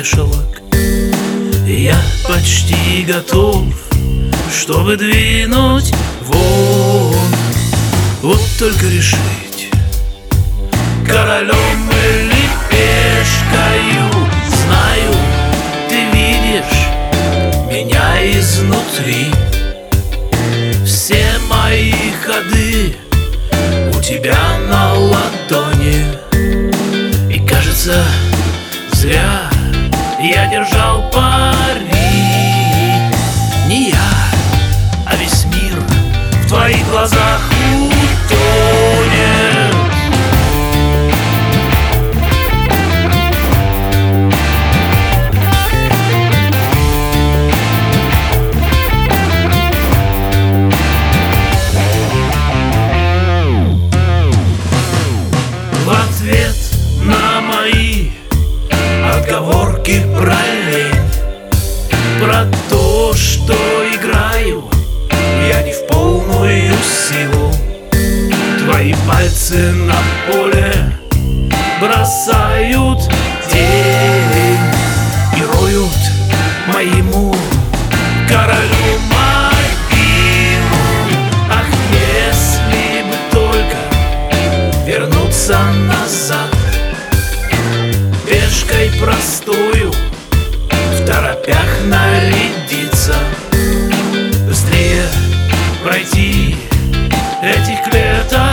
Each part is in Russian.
вешалок. Я почти готов, чтобы двинуть вон. Вот только решить, королем или пешкою. Знаю, ты видишь меня изнутри. Все мои ходы у тебя на ладони. И кажется, зря я держал пари. Не я, а весь мир в твоих глазах утонет. В ответ на мои отговорки про лень, про то, что играю я не в полную силу, твои пальцы на поле бросают тень и роют моему королю могилу. Ах, если бы только вернуться назад, пешкой простую, в торопях нарядиться, быстрее пройти этих клеток,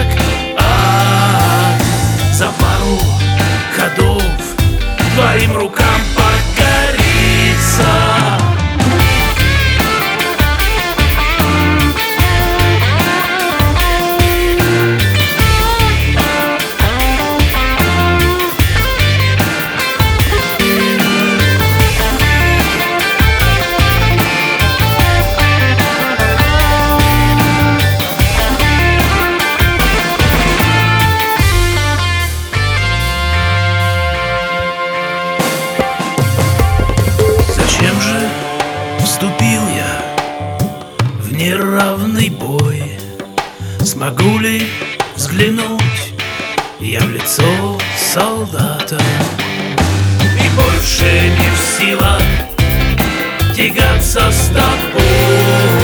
за пару ходов твоим рукам покориться. Зачем же вступил я в неравный бой? Смогу ли взглянуть я в лицо солдата и больше не в силах тягаться с тобой?